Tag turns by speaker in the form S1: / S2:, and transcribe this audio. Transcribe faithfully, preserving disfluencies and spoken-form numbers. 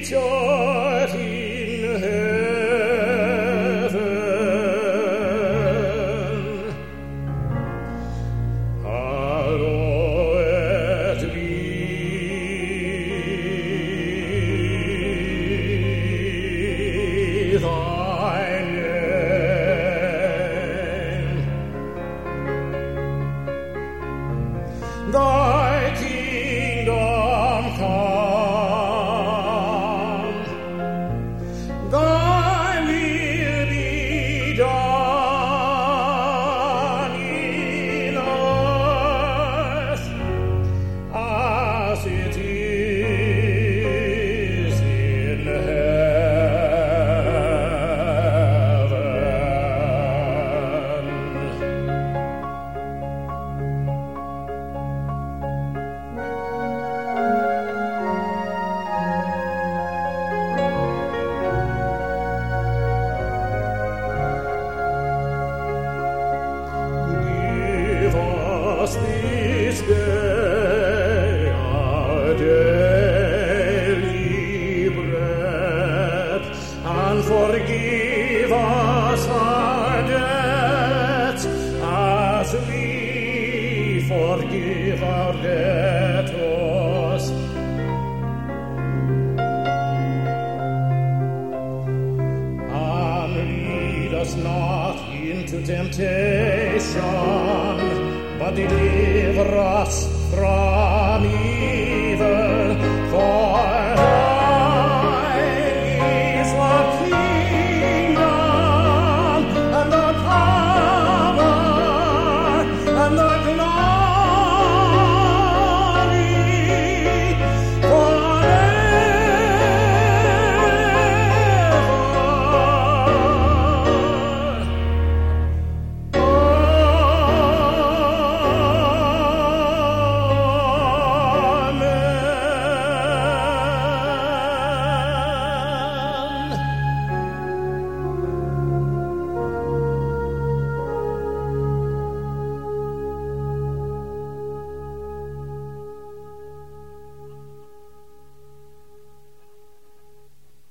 S1: creature in heaven, hallowed be thy name. Thy kingdom come, thy will be done in earth as it is in heaven. Give us this day our daily bread, and forgive us our debts as we forgive our debtors. And lead us not into temptation, but deliver us from evil.